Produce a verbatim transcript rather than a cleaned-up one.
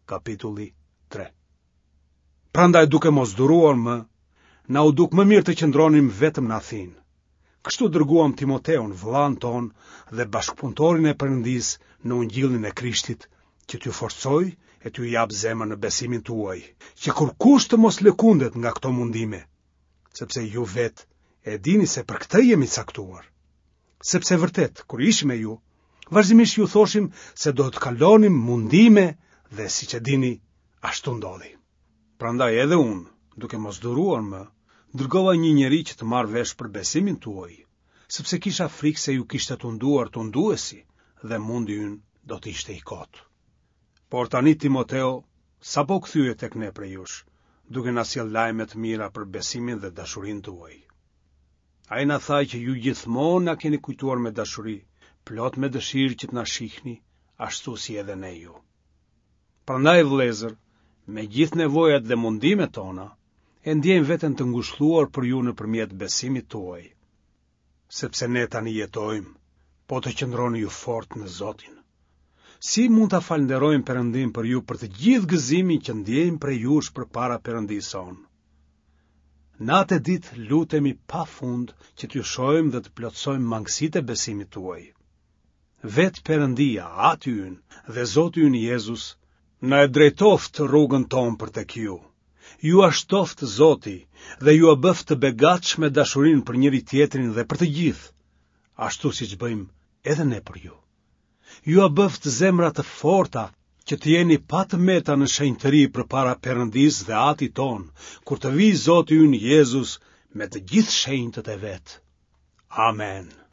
kapitulli tre. Prandaj duke mos duruar më, na u duk më mirë të qëndronim vetëm në Athinë. Kështu dërguam Timoteun, vëllain ton dhe bashkëpunëtorin e Perëndisë në ungjillin e Krishtit, që t'ju forcoj e t'ju jap zemër në besimin tuaj, që kur kush të mos lëkundet nga këto mundime, sepse ju vet e dini se për këtë jemi caktuar. Sepse vërtet, kur ishim me ju, vazhdimisht ju thoshim se do të kalonim mundime dhe siç e dini, ashtu ndodhi. Prandaj edhe unë, duke mos duruar më, dërgova një njeri që të marrë vesh për besimin tuaj, sepse kisha frikë se ju kishte tunduar tunduesi dhe mundi ynë do të ishte i kotë. Por tani Timoteo sapo kthye tek ne prej jush, duke na sjell lajme të mira për besimin dhe dashurinë tuaj. Ai na tha që ju gjithmonë na keni kujtuar me dashuri, plot me dëshirë që të na shihni, ashtu si edhe ne ju. Prandaj vëllezër, me gjithë nevojat dhe mundimet tona, e ndjejmë veten të ngushëlluar për ju nëpërmjet besimit tuaj. Sepse ne tani jetojmë, po të qëndroni ju fort në Zotin. Si mund ta falenderojmë Perëndin për ju për të gjithë gëzimin që ndjejmë prej jush përpara Perëndisë son? Natë e ditë lutemi pafund që t'ju shohim dhe të plotësojmë mangësitë e besimit tuaj. Vetë Perëndia, Ati ynë dhe Zoti ynë Jezus, na e drejtoft rrugën tonë për tek ju. Ju ashtoft Zoti dhe ju a bëft të begatshme dashurinë për njëri tjetrin dhe për të gjithë, ashtu siç bëjmë edhe ne për ju. Ju a bëft zemra të forta që të jeni pa të meta në shenjtëri përpara Perëndisë dhe Atit ton, kur të vijë Zoti ynë Jezus me të gjithë shenjtët e vet. Amen.